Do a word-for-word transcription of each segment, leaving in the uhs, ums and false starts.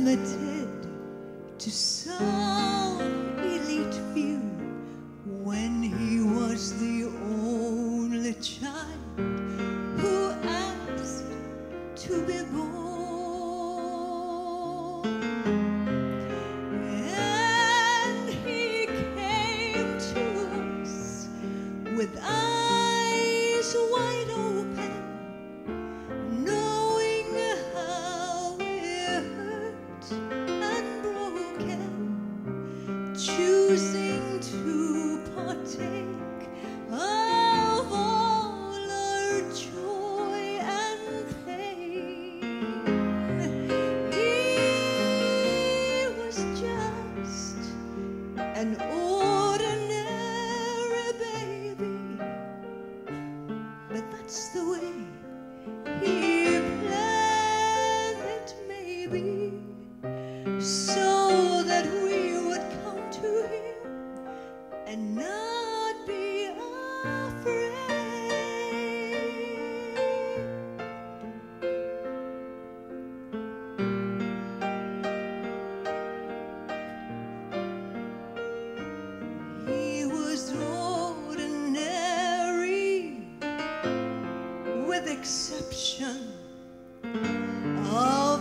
limited to some elite few when he was the only child who asked to be born. And he came to us with eyes wide open, knowing how we're hurt and broken, choosing to partake of all our joy and pain. He was just an ordinary baby, but that's the way he planned it, maybe, so that we would come to him and not be afraid. He was ordinary, with exception of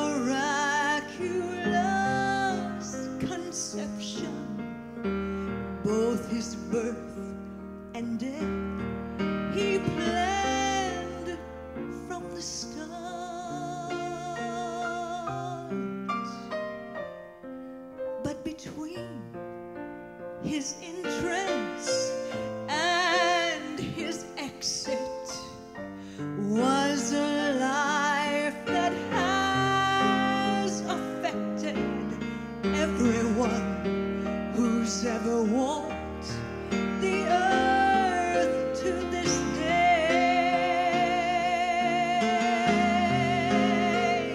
miraculous conception. Both his birth and death he planned from the start. But between his entrance and his exit was a life that has affected everyone who's ever walked the earth to this day.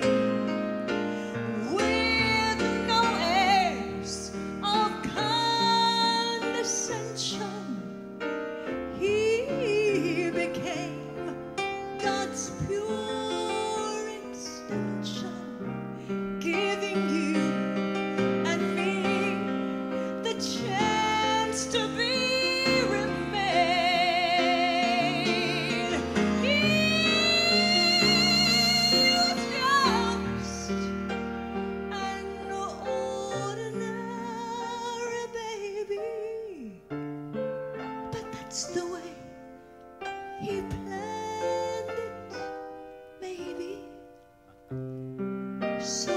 With no airs of condescension, he became God's pure extension, giving you and me the chance to be remade. He was just an ordinary baby, but that's the way he planned it, maybe, so